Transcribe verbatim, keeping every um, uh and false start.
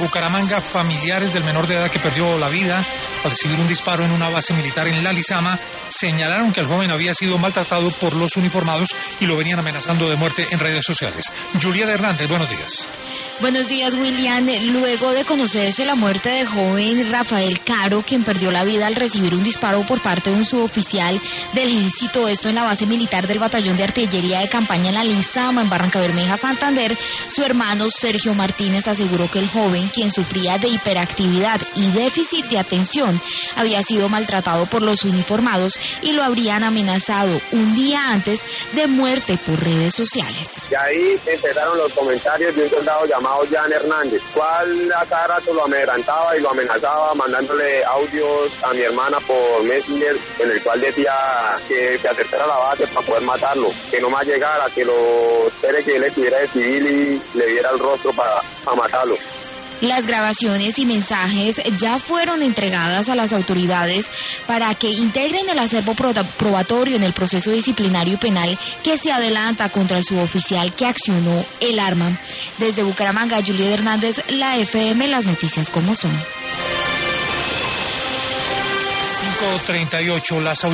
Bucaramanga, familiares del menor de edad que perdió la vida al recibir un disparo en una base militar en La Lizama señalaron que el joven había sido maltratado por los uniformados y lo venían amenazando de muerte en redes sociales. Julieta Hernández, buenos días. Buenos días, William. Luego de conocerse la muerte del joven Rafael Caro, quien perdió la vida al recibir un disparo por parte de un suboficial del ejército, esto en la base militar del batallón de artillería de campaña en La Lizama, en Barrancabermeja, Santander, su hermano Sergio Martínez aseguró que el joven, quien sufría de hiperactividad y déficit de atención, había sido maltratado por los uniformados y lo habrían amenazado un día antes de muerte por redes sociales. Y ahí empezaron los comentarios de un soldado llamado Jan Hernández, cual a cada rato lo amedrantaba y lo amenazaba, mandándole audios a mi hermana por Messenger, en el cual decía que se acercara a la base para poder matarlo, que no más llegara, que lo espere que él estuviera de civil y le diera el rostro para, para matarlo. Las grabaciones y mensajes ya fueron entregadas a las autoridades para que integren el acervo probatorio en el proceso disciplinario y penal que se adelanta contra el suboficial que accionó el arma. Desde Bucaramanga, Julieta Hernández, la F M, las noticias como son. cinco treinta y ocho, las